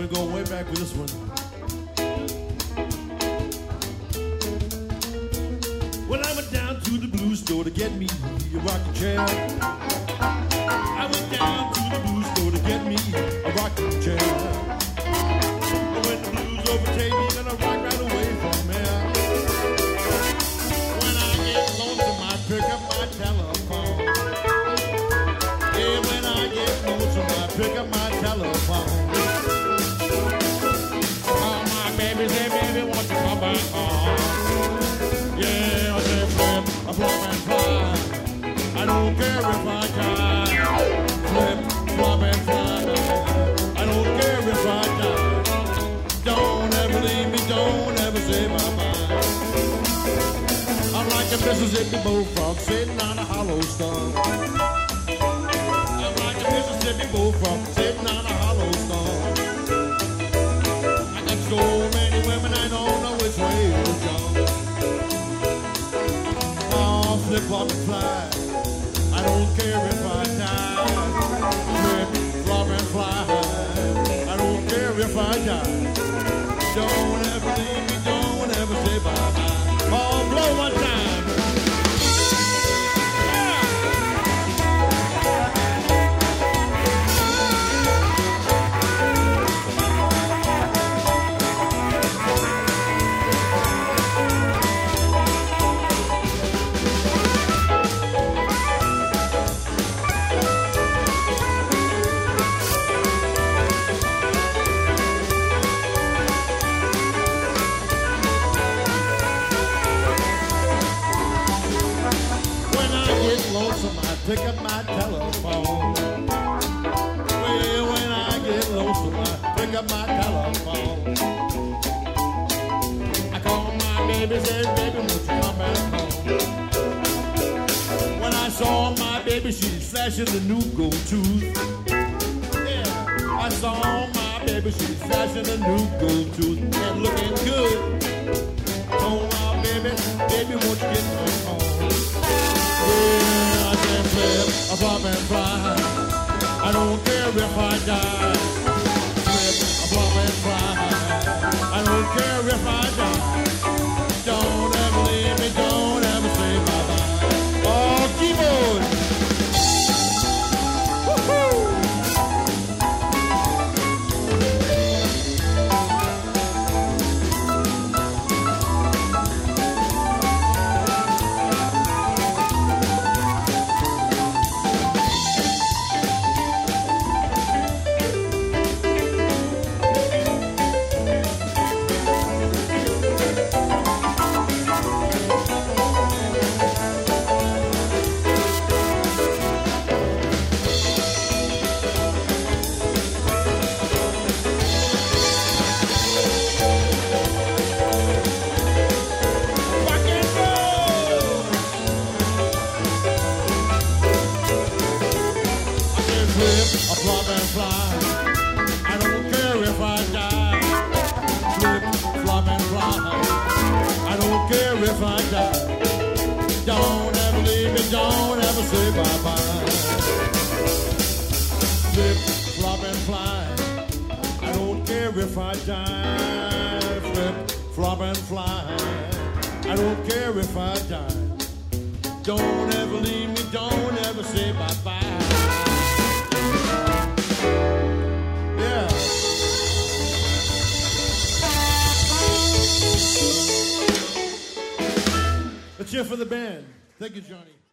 we're going way back with this one. Well, I went down to the blue store to get me a rocking chair. I went down to the blue store to get me a rocking chair. But when the blues overtake me, then I rock right away from there. When I get lonesome, I pick up my telephone. Yeah, when I get lonesome, I pick up my telephone. Oh, my baby say, baby, won't you come back home? Yeah, I say, flip, I flop and fly. I don't care if I die. Flip, flop and fly. I don't care if I die. Don't ever leave me, don't ever say bye-bye. I'm like a Mississippi bullfrog sitting on a hollow stump. I'm like a Mississippi bullfrog sitting on a hollow stump. I got so many women, I don't know which way to jump. Oh, flip, flop, and fly. I don't care if I die. Flip, flop, and fly. I don't care if I die. Don't ever leave me, don't ever say bye-bye. Oh, blow one time. Lonesome, I pick up my telephone. Well, when I get lonesome, I pick up my telephone. I call my baby, say, baby, won't you come back home? When I saw my baby, she's flashing the new gold tooth. Yeah, I saw my baby, she's flashing the new gold tooth and looking good. I told my baby, baby, won't you get me home? Yeah, I can flip, I flop and fly. I don't care if I die. Flip, I flop and fly. I don't care if I die. Don't ever leave me, don't ever say bye-bye. Oh, keyboard! I flop and fly. I don't care if I die. Flip, flop and fly. I don't care if I die. Don't ever leave me, don't ever say bye-bye. Flip, flop and fly. I don't care if I die. Flip, flop and fly. I don't care if I die. Don't ever leave me, don't ever say bye-bye. Yeah. Let's cheer for the band. Thank you, Johnny.